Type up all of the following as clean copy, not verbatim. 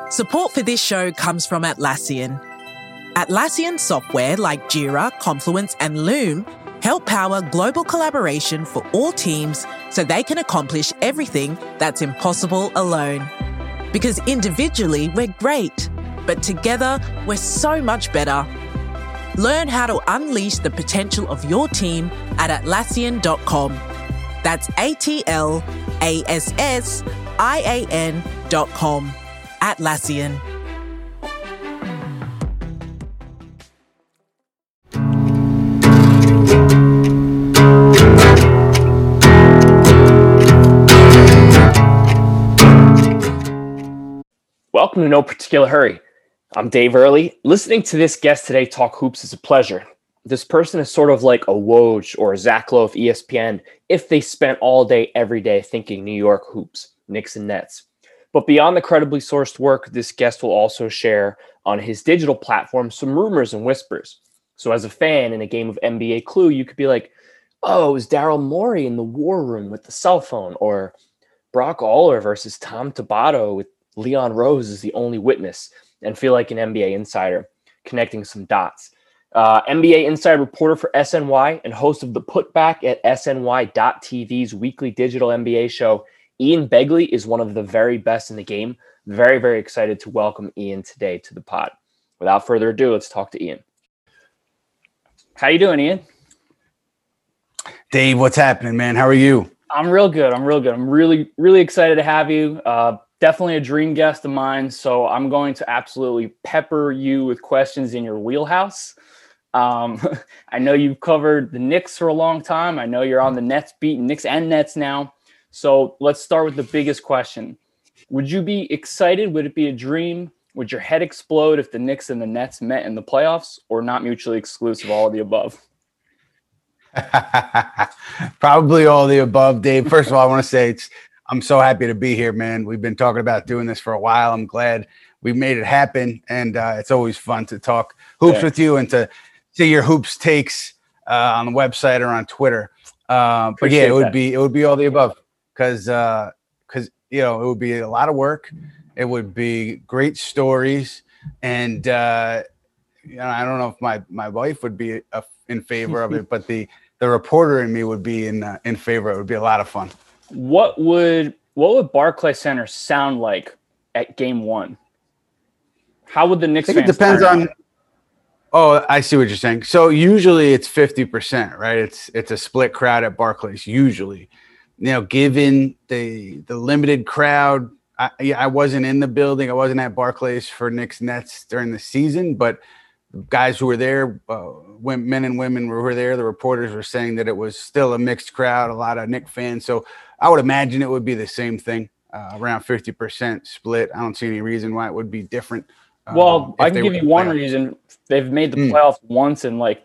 Support for this show comes from Atlassian. Atlassian software like Jira, Confluence, and Loom help power global collaboration for all teams so they can accomplish everything that's impossible alone. Because individually, we're great, but together, we're so much better. Learn how to unleash the potential of your team at Atlassian.com. That's Atlassian.com. Atlassian. Welcome to No Particular Hurry. I'm Dave Early. Listening to this guest today talk hoops is a pleasure. This person is sort of like a Woj or a Zach Lowe of ESPN if they spent all day, every day thinking New York hoops, Knicks and Nets. But beyond the credibly sourced work, this guest will also share on his digital platform some rumors and whispers. So as a fan in a game of NBA Clue, you could be like, oh, it was Daryl Morey in the war room with the cell phone, or Brock Aller versus Tom Tabata with Leon Rose as the only witness, and feel like an NBA insider connecting some dots. NBA Inside reporter for SNY and host of the Putback at SNY.TV's weekly digital NBA show, Ian Begley is one of the very best in the game. Very, very excited to welcome Ian today to the pod. Without further ado, let's talk to Ian. How you doing, Ian? Dave, what's happening, man? How are you? I'm real good. I'm really, really excited to have you. Definitely a dream guest of mine. So I'm going to absolutely pepper you with questions in your wheelhouse. I know you've covered the Knicks for a long time. I know you're on the Nets beat, Knicks and Nets now. So let's start with the biggest question. Would you be excited? Would it be a dream? Would your head explode if the Knicks and the Nets met in the playoffs, or not mutually exclusive, all of the above? Probably all of the above, Dave. First of all, I want to say I'm so happy to be here, man. We've been talking about doing this for a while. I'm glad we made it happen, and it's always fun to talk hoops with you and to see your hoops takes on the website or on Twitter. But yeah, it would be all the above. Because you know, it would be a lot of work. It would be great stories, and you know, I don't know if my wife would be in favor of it, but the reporter in me would be in favor. It would be a lot of fun. What would Barclays Center sound like at Game 1? How would the Knicks? I think it depends on. Oh, I see what you're saying. So usually it's 50%, right? It's a split crowd at Barclays usually. You know, given the limited crowd, I wasn't in the building. I wasn't at Barclays for Knicks Nets during the season, but guys who were there, men and women who were there, the reporters were saying that it was still a mixed crowd, a lot of Knicks fans. So I would imagine it would be the same thing, around 50% split. I don't see any reason why it would be different. Well, I can give you one reason. They've made the playoffs once in 8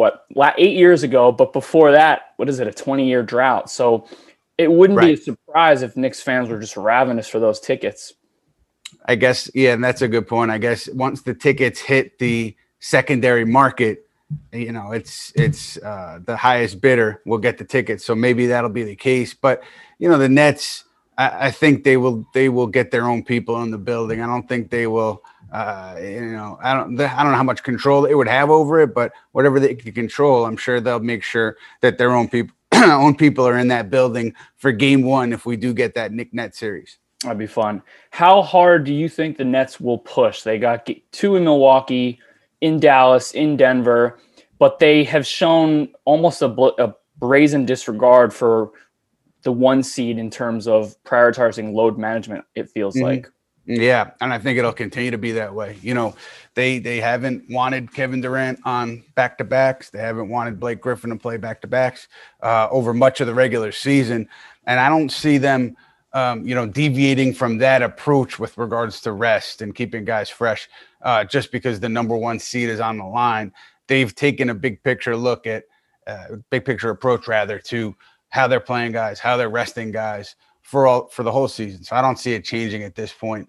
years ago, but before that, what is it, a 20-year drought? So it wouldn't be a surprise if Knicks fans were just ravenous for those tickets. I guess, yeah, and that's a good point. I guess once the tickets hit the secondary market, you know, it's the highest bidder will get the tickets. So maybe that'll be the case. But, you know, the Nets, I think they will get their own people in the building. I don't think they will, you know, I don't know how much control it would have over it, but whatever they can control, I'm sure they'll make sure that their own people are in that building for Game 1 if we do get that Knicks-Nets series. That'd be fun. How hard do you think the Nets will push? They got 2 in Milwaukee, in Dallas, in Denver, but they have shown almost a brazen disregard for the 1 seed in terms of prioritizing load management, it feels like. Yeah, and I think it'll continue to be that way. You know, they haven't wanted Kevin Durant on back-to-backs. They haven't wanted Blake Griffin to play back-to-backs over much of the regular season. And I don't see them, you know, deviating from that approach with regards to rest and keeping guys fresh just because the number 1 seed is on the line. They've taken a big picture look at big picture approach rather to how they're playing guys, how they're resting guys for the whole season. So I don't see it changing at this point.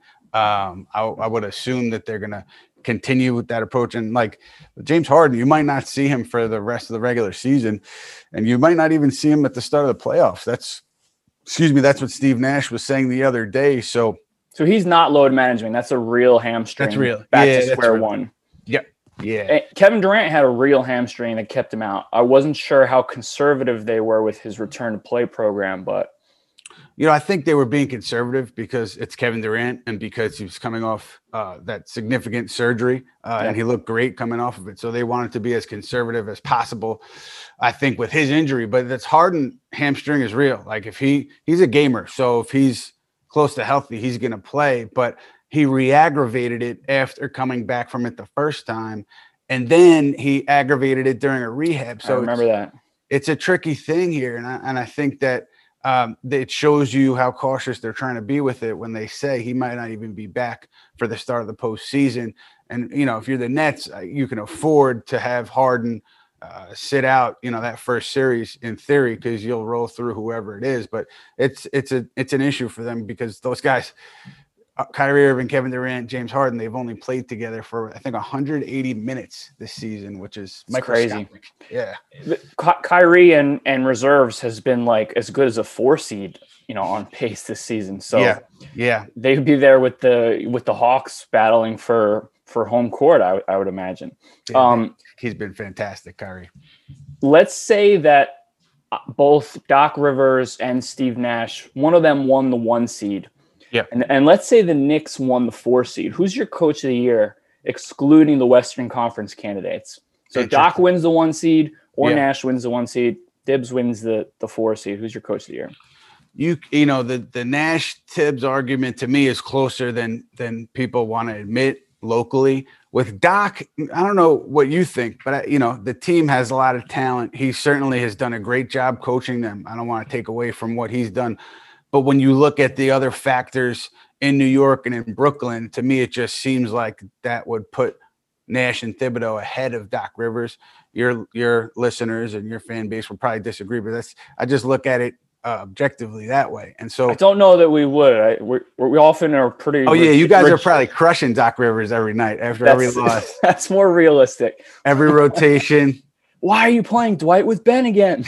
I would assume that they're going to continue with that approach. And like James Harden, you might not see him for the rest of the regular season, and you might not even see him at the start of the playoffs. That's what Steve Nash was saying the other day. So So he's not load management. That's a real hamstring. That's real. Back Yeah, to that's square real. one. Yep. Yeah. And Kevin Durant had a real hamstring that kept him out. I wasn't sure how conservative they were with his return to play program, but I think they were being conservative because it's Kevin Durant and because he was coming off that significant surgery and he looked great coming off of it. So they wanted to be as conservative as possible, I think, with his injury. But that's Harden hamstring is real. Like if he's a gamer, so if he's close to healthy, he's going to play. But he re-aggravated it after coming back from it the first time, and then he aggravated it during a rehab. So I remember that. It's a tricky thing here, and I think that it shows you how cautious they're trying to be with it when they say he might not even be back for the start of the postseason. And, if you're the Nets, you can afford to have Harden sit out, that first series in theory, because you'll roll through whoever it is. But it's an issue for them because those guys, Kyrie Irving, Kevin Durant, James Harden, they've only played together for, I think, 180 minutes this season, which is crazy. Yeah. Kyrie and reserves has been like as good as a 4 seed, on pace this season. So yeah, they would be there with the Hawks battling for home court, I would imagine. Yeah, he's been fantastic, Kyrie. Let's say that both Doc Rivers and Steve Nash, one of them won the 1 seed. Yeah. And let's say the Knicks won the 4 seed. Who's your coach of the year, excluding the Western Conference candidates? So Doc wins the 1 seed or Nash wins the 1 seed. Tibbs wins the 4 seed. Who's your coach of the year? The Nash Tibbs argument to me is closer than people want to admit locally. With Doc, I don't know what you think, but the team has a lot of talent. He certainly has done a great job coaching them. I don't want to take away from what he's done. But when you look at the other factors in New York and in Brooklyn, to me, it just seems like that would put Nash and Thibodeau ahead of Doc Rivers. Your listeners and your fan base will probably disagree, but I just look at it objectively that way. And so I don't know that we would. We often are pretty. Oh yeah, you guys are probably crushing Doc Rivers every night after every loss. That's more realistic. Every rotation. Why are you playing Dwight with Ben again?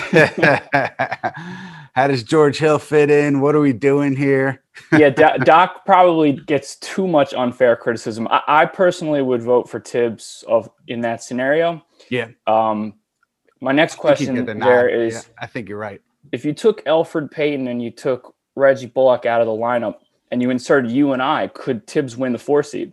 How does George Hill fit in? What are we doing here? Yeah, Doc probably gets too much unfair criticism. I personally would vote for Tibbs in that scenario. Yeah. My next question there is, yeah, I think you're right. If you took Elfrid Payton and you took Reggie Bullock out of the lineup and you inserted you and I, could Tibbs win the 4 seed?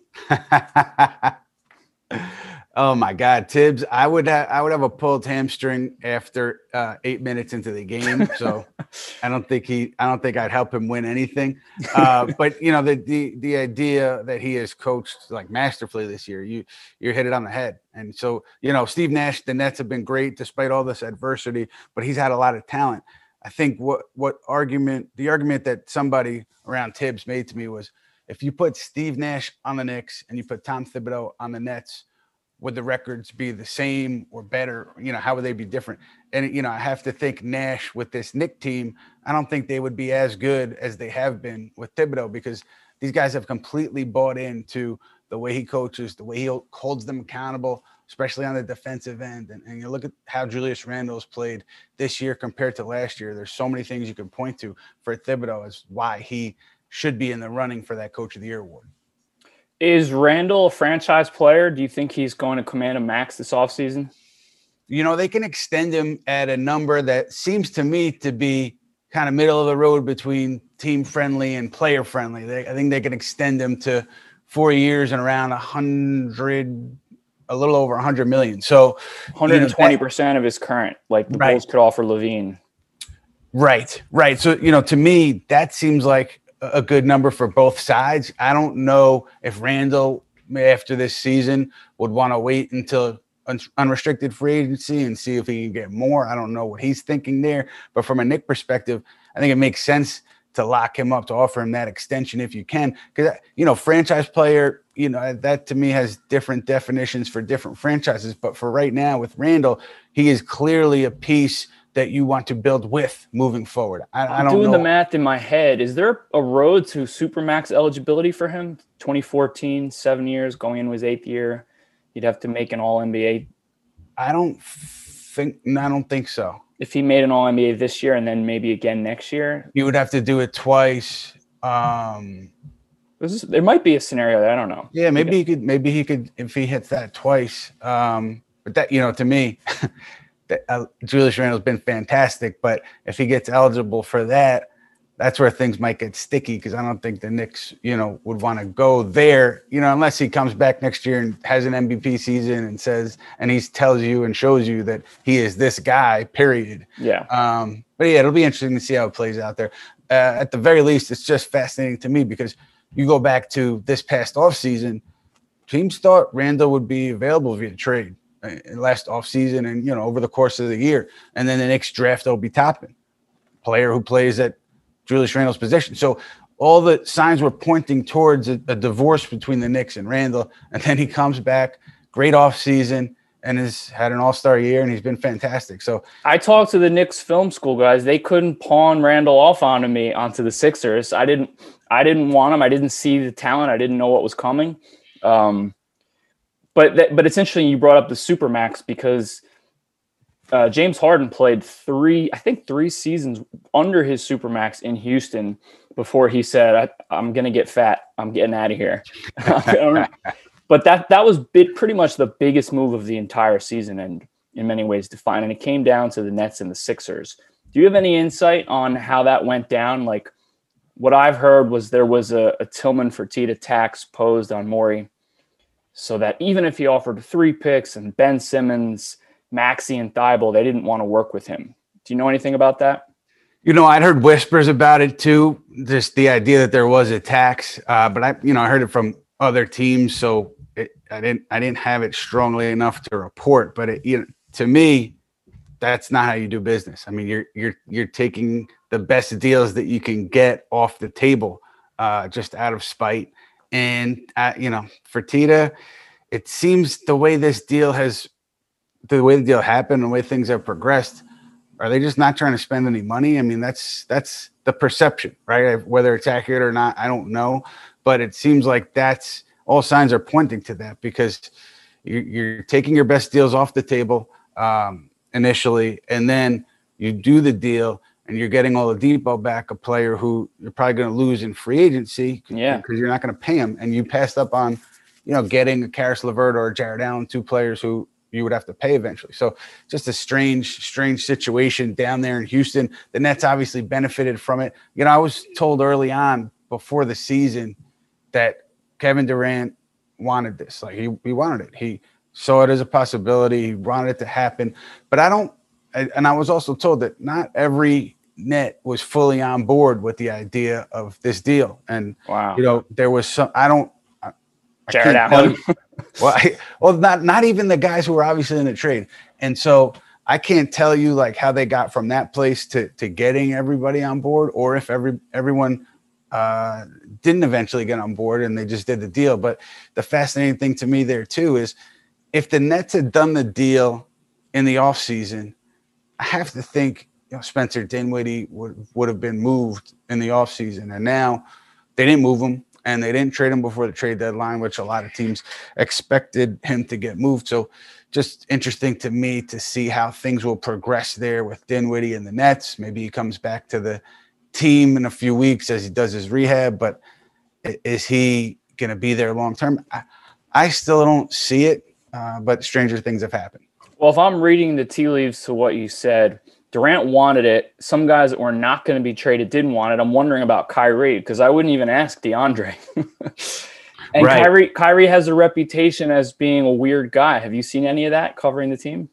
Oh my God, Tibbs! I would have a pulled hamstring after 8 minutes into the game, so I don't think I'd help him win anything. But the idea that he has coached like masterfully this year, you hit it on the head. And so Steve Nash, the Nets have been great despite all this adversity, but he's had a lot of talent. I think the argument that somebody around Tibbs made to me was, if you put Steve Nash on the Knicks and you put Tom Thibodeau on the Nets, would the records be the same or better? How would they be different? And, I have to think Nash with this Knick team, I don't think they would be as good as they have been with Thibodeau, because these guys have completely bought into the way he coaches, the way he holds them accountable, especially on the defensive end. And you look at how Julius Randle's played this year compared to last year. There's so many things you can point to for Thibodeau as why he should be in the running for that Coach of the Year award. Is Randle a franchise player? Do you think he's going to command a max this offseason? They can extend him at a number that seems to me to be kind of middle of the road between team friendly and player friendly. I think they can extend him to 4 years and around 100, a little over 100 million. So 120% of his current, like the Bulls could offer Levine. Right. So, to me, that seems like a good number for both sides. I don't know if Randle, after this season, would want to wait until unrestricted free agency and see if he can get more. I don't know what he's thinking there. But from a Knick perspective, I think it makes sense to lock him up, to offer him that extension if you can. Because, franchise player, that to me has different definitions for different franchises. But for right now with Randle, he is clearly a piece that you want to build with moving forward. I don't know. Doing the math in my head, is there a road to Supermax eligibility for him? 2014, 7 years, going into his 8th year. You'd have to make an All-NBA. I don't think so. If he made an All-NBA this year and then maybe again next year? You would have to do it twice. There might be a scenario that I don't know. Yeah, maybe he could if he hits that twice. But that, to me, Julius Randle's been fantastic. But if he gets eligible for that, that's where things might get sticky, because I don't think the Knicks, would want to go there, unless he comes back next year and has an MVP season and he tells you and shows you that he is this guy, period. Yeah. But yeah, it'll be interesting to see how it plays out there. At the very least, it's just fascinating to me because you go back to this past offseason, teams thought Randle would be available via trade last offseason and, over the course of the year. And then the Knicks draft Obi Toppin, player who plays at Julius Randle's position. So all the signs were pointing towards a divorce between the Knicks and Randle. And then he comes back, great offseason, and has had an all-star year, and he's been fantastic. So I talked to the Knicks film school guys. They couldn't pawn Randle off onto the Sixers. I didn't want him. I didn't see the talent. I didn't know what was coming. But it's interesting you brought up the Supermax, because James Harden played three seasons under his Supermax in Houston before he said, I'm going to get fat. I'm getting out of here. But that was pretty much the biggest move of the entire season, and in many ways defined. And it came down to the Nets and the Sixers. Do you have any insight on how that went down? Like, what I've heard was there was a Tillman Fertitta tax posed on Morey, so that even if he offered 3 picks and Ben Simmons, Maxey, and Thibault, they didn't want to work with him. Do you know anything about that? I'd heard whispers about it too, just the idea that there was a tax, but I heard it from other teams, so I didn't have it strongly enough to report. But to me, that's not how you do business. I mean, you're taking the best deals that you can get off the table, just out of spite. And Fertitta, it seems the way the deal happened, the way things have progressed, are they just not trying to spend any money? I mean, that's the perception, right? Whether it's accurate or not, I don't know. But it seems like that's all signs are pointing to that, because you're taking your best deals off the table initially, and then you do the deal and you're getting Oladipo back, a player who you're probably going to lose in free agency because you're not going to pay him. And you passed up on, getting a Karis LeVert or a Jared Allen, 2 players who you would have to pay eventually. So just a strange situation down there in Houston. The Nets obviously benefited from it. I was told early on before the season that Kevin Durant wanted this. Like he wanted it. He saw it as a possibility. He wanted it to happen. But I was also told that not every Net was fully on board with the idea of this deal. And, wow. There was some, Jared Allen. Not even the guys who were obviously in the trade. And so I can't tell you like how they got from that place to getting everybody on board, or if everyone didn't eventually get on board and they just did the deal. But the fascinating thing to me there too is if the Nets had done the deal in the offseason, I have to think Spencer Dinwiddie would have been moved in the offseason. And now they didn't move him, and they didn't trade him before the trade deadline, which a lot of teams expected him to get moved. So just interesting to me to see how things will progress there with Dinwiddie and the Nets. Maybe he comes back to the team in a few weeks as he does his rehab, but is he going to be there long term? I still don't see it, but stranger things have happened. Well, if I'm reading the tea leaves to what you said, Durant wanted it. Some guys that were not going to be traded didn't want it. I'm wondering about Kyrie, because I wouldn't even ask DeAndre. And right. Kyrie has a reputation as being a weird guy. Have you seen any of that covering the team?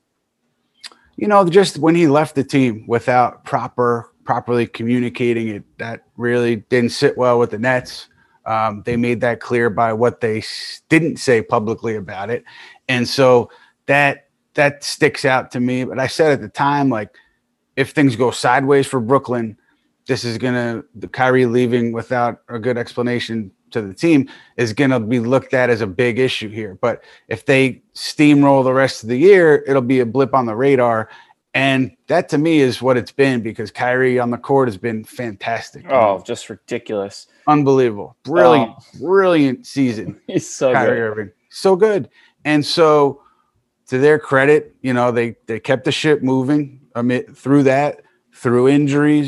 Just when he left the team without properly communicating it, that really didn't sit well with the Nets. They made that clear by what they didn't say publicly about it. And so that sticks out to me. But I said at the time, like, if things go sideways for Brooklyn, this is the Kyrie leaving without a good explanation to the team is going to be looked at as a big issue here. But if they steamroll the rest of the year, it'll be a blip on the radar. And that to me is what it's been, because Kyrie on the court has been fantastic. Oh, just ridiculous. Unbelievable. Brilliant season. He's so Kyrie good. Irving. So good. And so to their credit, they kept the ship moving through injuries.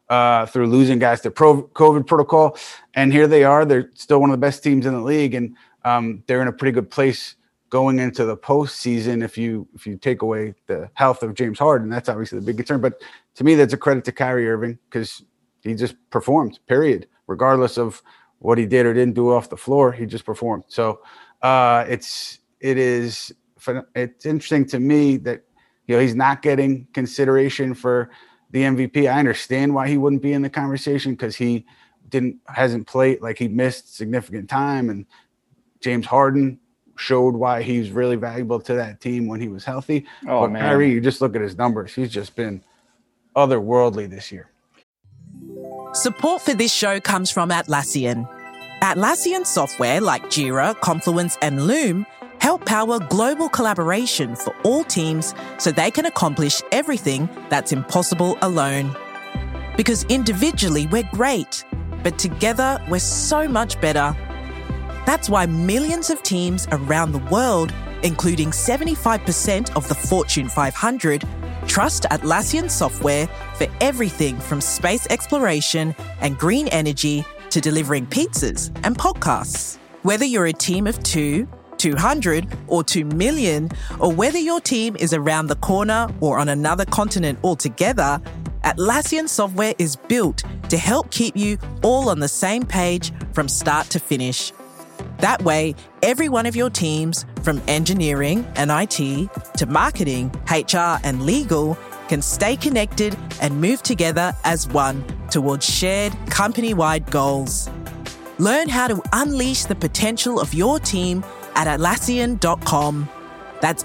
through losing guys to COVID protocol. And here they are. They're still one of the best teams in the league. And they're in a pretty good place going into the postseason. If you take away the health of James Harden, that's obviously the big concern. But to me, that's a credit to Kyrie Irving because he just performed, period. Regardless of what he did or didn't do off the floor, he just performed. So it's interesting to me that he's not getting consideration for the MVP. I understand why he wouldn't be in the conversation because he hasn't played, like he missed significant time, and James Harden showed why he's really valuable to that team when he was healthy. But man, Kyrie, you just look at his numbers. He's just been otherworldly this year. Support for this show comes from Atlassian. Atlassian software like Jira, Confluence, and Loom help power global collaboration for all teams so they can accomplish everything that's impossible alone. Because individually we're great, but together we're so much better. That's why millions of teams around the world, including 75% of the Fortune 500, trust Atlassian software for everything from space exploration and green energy to delivering pizzas and podcasts. Whether you're a team of 2, 200, or 2 million, or whether your team is around the corner or on another continent altogether, Atlassian software is built to help keep you all on the same page from start to finish. That way, every one of your teams, from engineering and IT to marketing, HR, and legal, can stay connected and move together as one towards shared company-wide goals. Learn how to unleash the potential of your team at Atlassian.com. That's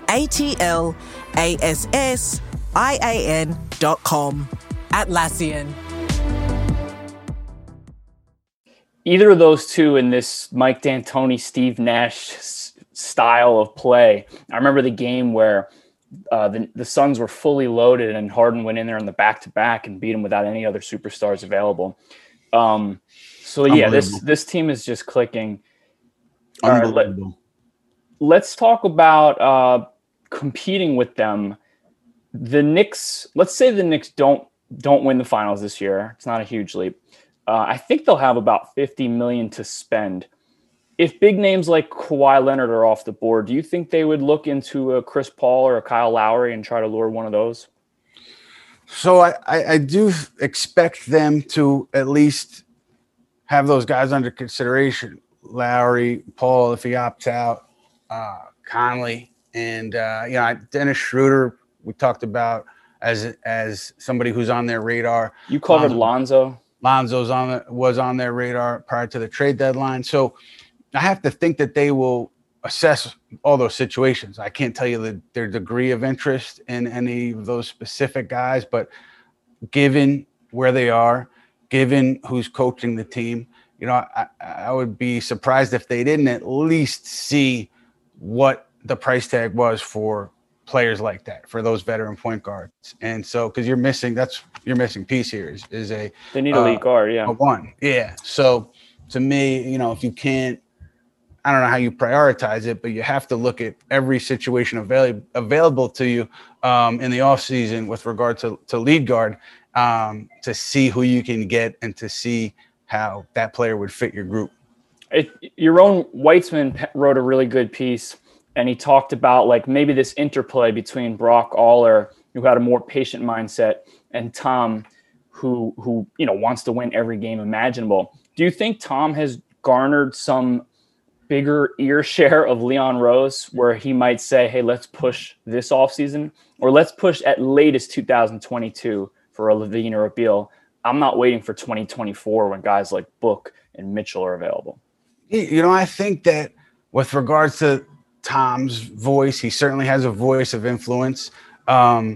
Atlassian.com. Atlassian. Either of those two in this Mike D'Antoni, Steve Nash style of play. I remember the game where the Suns were fully loaded and Harden went in there on the back-to-back and beat him without any other superstars available. So yeah, this team is just clicking. Unbelievable. All right, let's talk about competing with them. The Knicks. Let's say the Knicks don't win the finals this year. It's not a huge leap. I think they'll have about $50 million to spend. If big names like Kawhi Leonard are off the board, do you think they would look into a Chris Paul or a Kyle Lowry and try to lure one of those? So I do expect them to at least have those guys under consideration. Lowry, Paul, if he opts out, Conley, and Dennis Schroeder. We talked about as somebody who's on their radar. You covered Lonzo. Lonzo's was on their radar prior to the trade deadline. So I have to think that they will assess all those situations. I can't tell you their degree of interest in any of those specific guys, but given where they are, given who's coaching the team, I would be surprised if they didn't at least see what the price tag was for players like that, for those veteran point guards. And so, because you're missing piece here is they need a lead guard, yeah. A one. Yeah. So to me, if you can't, I don't know how you prioritize it, but you have to look at every situation available to you in the offseason with regard to lead guard to see who you can get and to see how that player would fit your group. Your own Weitzman wrote a really good piece, and he talked about like maybe this interplay between Brock Aller, who had a more patient mindset, and Tom, who wants to win every game imaginable. Do you think Tom has garnered some bigger ear share of Leon Rose, where he might say, hey, let's push this offseason, or let's push at latest 2022 for a Levine or a Beal? I'm not waiting for 2024 when guys like Book and Mitchell are available. I think that with regards to Tom's voice, he certainly has a voice of influence. And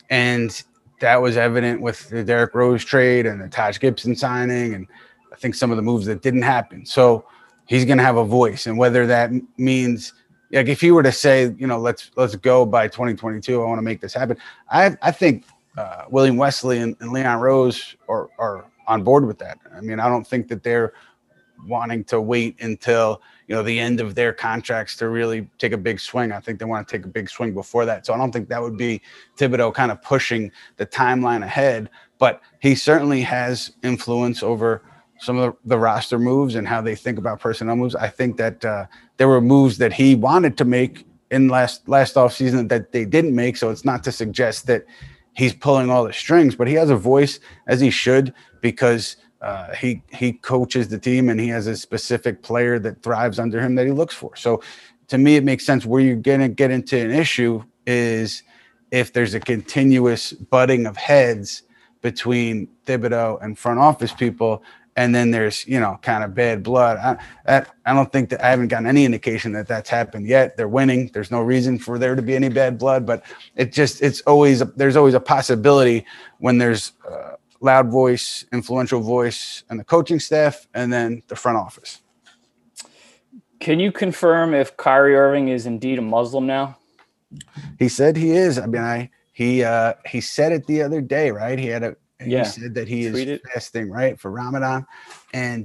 that was evident with the Derrick Rose trade and the Taj Gibson signing, and I think some of the moves that didn't happen. So he's going to have a voice, and whether that means, like, if he were to say, let's go by 2022, I want to make this happen. I think William Wesley and Leon Rose are on board with that. I mean, I don't think that they're wanting to wait until the end of their contracts to really take a big swing. I think they want to take a big swing before that. So I don't think that would be Thibodeau kind of pushing the timeline ahead. but he certainly has influence over some of the roster moves and how they think about personnel moves. I think that there were moves that he wanted to make in last offseason that they didn't make. So it's not to suggest that he's pulling all the strings, but he has a voice, as he should, because he coaches the team and he has a specific player that thrives under him that he looks for. So to me, it makes sense. Where you're going to get into an issue is if there's a continuous butting of heads between Thibodeau and front office people, and then there's, kind of bad blood. I don't think that I haven't gotten any indication that that's happened yet. They're winning. There's no reason for there to be any bad blood, but there's always a possibility when there's loud voice, influential voice, and the coaching staff, and then the front office. Can you confirm if Kyrie Irving is indeed a Muslim now? He said he is. I mean, he said it the other day, right? He said that he is fasting, right, for Ramadan, and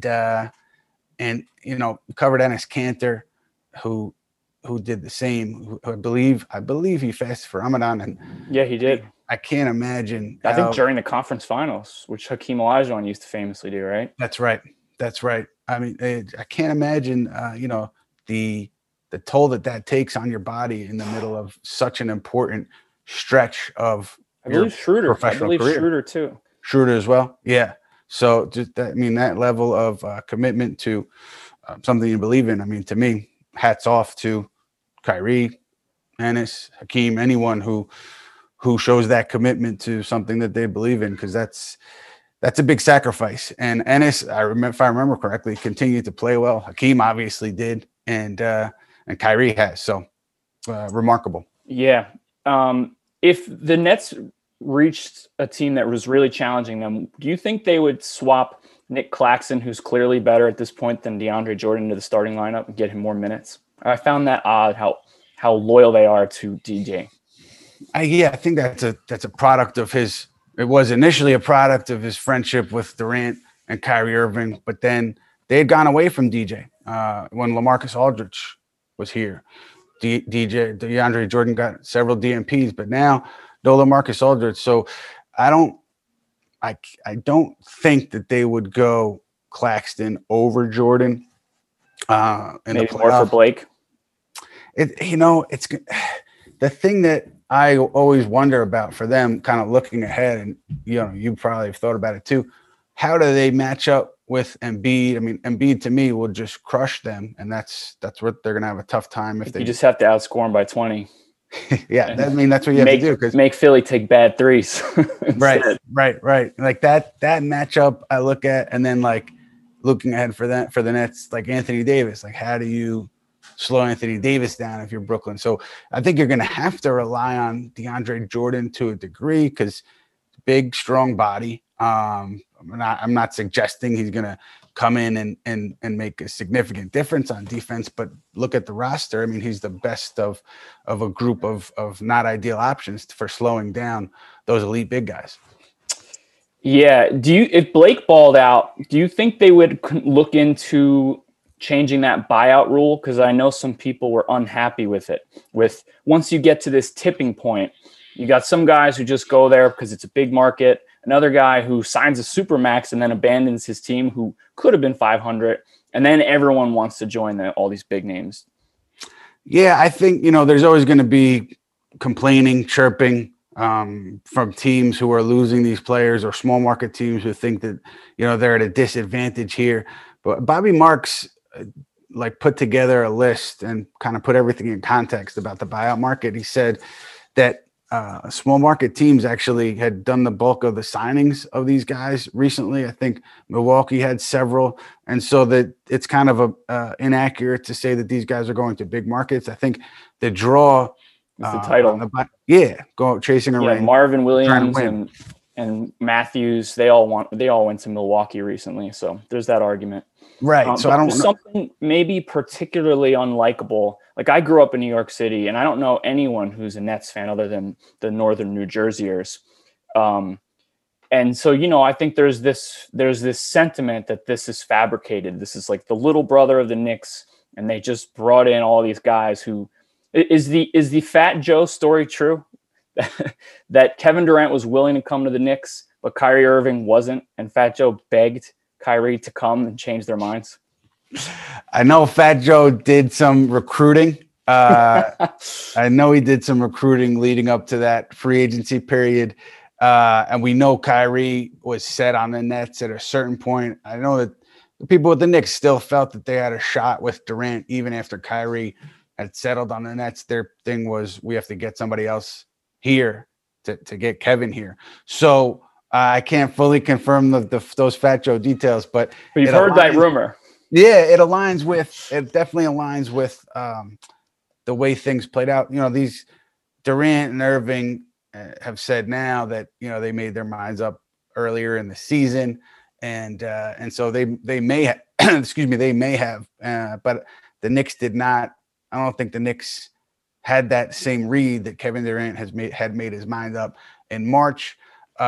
covered Enes Kanter, who did the same. I believe he fasted for Ramadan, and yeah, he did. I can't imagine. I think during the conference finals, which Hakeem Olajuwon used to famously do, right? That's right. I mean, I can't imagine, the toll that takes on your body in the middle of such an important stretch of your professional career. Schroeder too. Schroeder as well. Yeah. So just that level of commitment to something you believe in. I mean, to me, hats off to Kyrie, Enes, Hakeem, anyone who shows that commitment to something that they believe in, because that's a big sacrifice. And Enes, if I remember correctly, continued to play well. Hakeem obviously did, and Kyrie has. So remarkable. Yeah. If the Nets reached a team that was really challenging them, do you think they would swap Nick Claxton, who's clearly better at this point than DeAndre Jordan, to the starting lineup and get him more minutes? I found that odd how loyal they are to DJ. I think that's a product of his. It was initially a product of his friendship with Durant and Kyrie Irving, but then they had gone away from DJ when LaMarcus Aldridge was here. DeAndre Jordan got several DMPs, but now no LaMarcus Aldridge. So I don't think that they would go Claxton over Jordan. Maybe more for Blake. It's the thing that I always wonder about for them, kind of looking ahead, and you probably have thought about it too. How do they match up with Embiid? I mean, Embiid to me will just crush them, and that's what they're gonna have a tough time if they. You just have to outscore them by 20. Yeah, that's what you have to do, because make Philly take bad threes. Right. Like that matchup I look at, and then like looking ahead for the Nets, like Anthony Davis. Like, how do you slow Anthony Davis down if you're Brooklyn? So I think you're going to have to rely on DeAndre Jordan to a degree, because big, strong body. I'm not suggesting he's going to come in and make a significant difference on defense, but look at the roster. I mean, he's the best of a group of not ideal options for slowing down those elite big guys. Yeah. If Blake balled out, do you think they would look into changing that buyout rule? Because I know some people were unhappy with it. Once you get to this tipping point, you got some guys who just go there because it's a big market. Another guy who signs a supermax and then abandons his team, who could have been 500, and then everyone wants to join all these big names. Yeah, I think there's always going to be complaining, chirping from teams who are losing these players, or small market teams who think that they're at a disadvantage here. But Bobby Marks put together a list and kind of put everything in context about the buyout market. He said that small market teams actually had done the bulk of the signings of these guys recently. I think Milwaukee had several, and so that it's kind of inaccurate to say that these guys are going to big markets. I think the draw, the title, go chasing a ring. Marvin Williams and Matthews, they all went to Milwaukee recently, so there's that argument. Right. So I don't know. Something maybe particularly unlikable. Like, I grew up in New York City, and I don't know anyone who's a Nets fan other than the Northern New Jerseyers. And so, I think there's this sentiment that this is fabricated. This is like the little brother of the Knicks, and they just brought in all these guys who is the Fat Joe story true? That Kevin Durant was willing to come to the Knicks, but Kyrie Irving wasn't, and Fat Joe begged Kyrie to come and change their minds? I know Fat Joe did some recruiting. I know he did some recruiting leading up to that free agency period. And we know Kyrie was set on the Nets at a certain point. I know that the people with the Knicks still felt that they had a shot with Durant even after Kyrie had settled on the Nets. Their thing was, we have to get somebody else here to get Kevin here. So I can't fully confirm those Fat Joe details, but you've heard that rumor. Yeah, it definitely aligns with the way things played out. You know, these Durant and Irving have said now that, you know, they made their minds up earlier in the season, and so they may have, they may have, but the Knicks did not. I don't think the Knicks had that same read that Kevin Durant had made his mind up in March.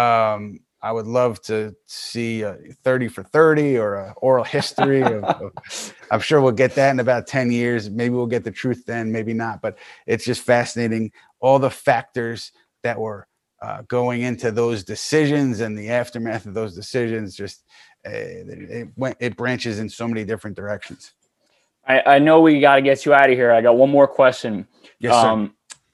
I would love to see a 30 for 30 or an oral history of I'm sure we'll get that in about 10 years. Maybe we'll get the truth then, maybe not. But it's just fascinating, all the factors that were going into those decisions and the aftermath of those decisions. Just it branches in so many different directions. I know we got to get you out of here. I got one more question. Yes, sir.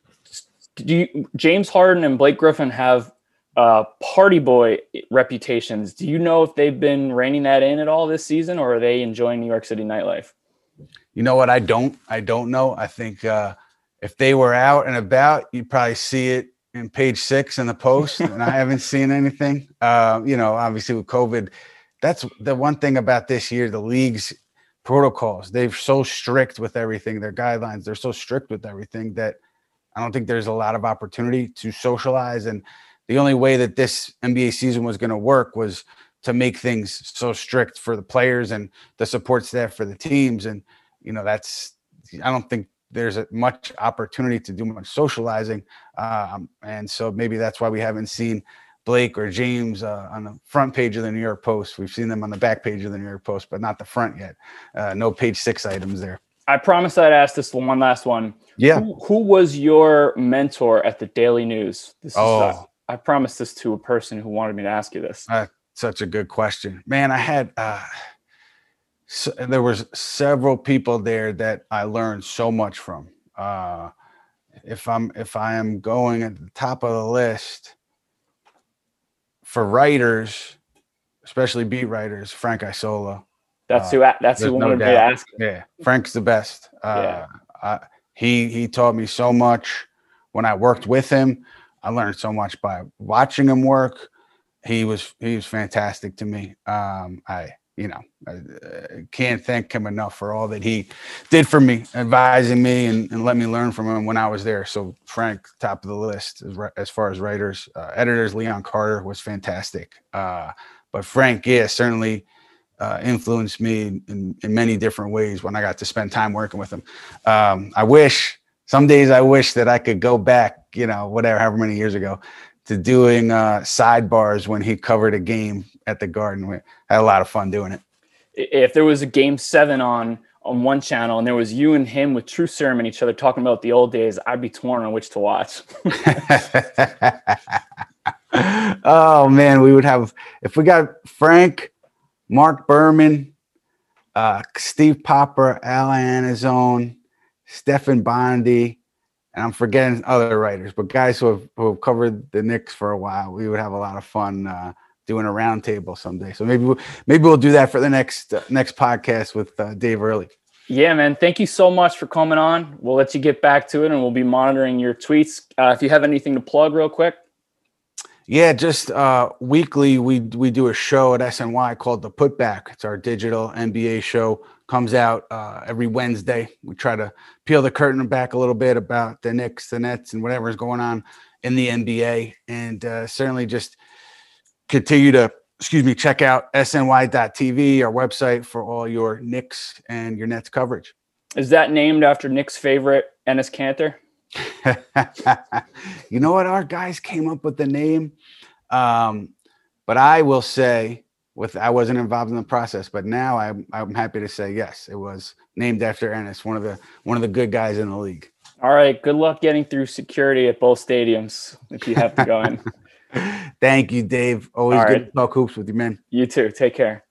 James Harden and Blake Griffin have party boy reputations. Do you know if they've been reining that in at all this season, or are they enjoying New York City nightlife? You know what? I don't know. I think if they were out and about, you'd probably see it in page 6 in the Post, and I haven't seen anything. You know, obviously with COVID, that's the one thing about this year, the league's protocols. They're so strict with everything, their guidelines, they're so strict with everything that I don't think there's a lot of opportunity to socialize. And the only way that this NBA season was going to work was to make things so strict for the players and the support staff for the teams. And, you know, I don't think there's much opportunity to do much socializing. And so maybe that's why we haven't seen Blake or James on the front page of the New York Post. We've seen them on the back page of the New York Post, but not the front yet. No page 6 items there. I promised I'd ask this one last one. Yeah. Who was your mentor at the Daily News? I promised this to a person who wanted me to ask you this. Such a good question, man. I had there was several people there that I learned so much from. If I am going at the top of the list for writers, especially beat writers, Frank Isola. That's who wanted me to ask. Yeah, Frank's the best. He taught me so much when I worked with him. I learned so much by watching him work. He was fantastic to me. I can't thank him enough for all that he did for me, advising me and let me learn from him when I was there. So Frank, top of the list as far as writers. Editors, Leon Carter was fantastic. But Frank, certainly influenced me in many different ways when I got to spend time working with him. Some days I wish that I could go back, however many years ago, to doing sidebars when he covered a game at the Garden. We had a lot of fun doing it. If there was a Game 7 on one channel and there was you and him with True Serum and each other talking about the old days, I'd be torn on which to watch. Oh, man, we would have, if we got Frank, Mark Berman, Steve Popper, Al Anazone, Stephen Bondi, and I'm forgetting other writers, but guys who have covered the Knicks for a while. We would have a lot of fun doing a roundtable someday. So maybe we'll do that for the next podcast with Dave Early. Yeah, man. Thank you so much for coming on. We'll let you get back to it, and we'll be monitoring your tweets. If you have anything to plug real quick. Yeah, just weekly we do a show at SNY called The Putback. It's our digital NBA show. Comes out every Wednesday. We try to peel the curtain back a little bit about the Knicks, the Nets, and whatever's going on in the NBA. And certainly just continue to, check out sny.tv, our website, for all your Knicks and your Nets coverage. Is that named after Knicks' favorite, Enes Kanter? You know what? Our guys came up with the name. But I will say, I wasn't involved in the process, but now I'm happy to say yes, it was named after Enes, one of the good guys in the league. All right, good luck getting through security at both stadiums if you have to go in. Thank you, Dave. Always All good right. to talk hoops with you, man. You too. Take care.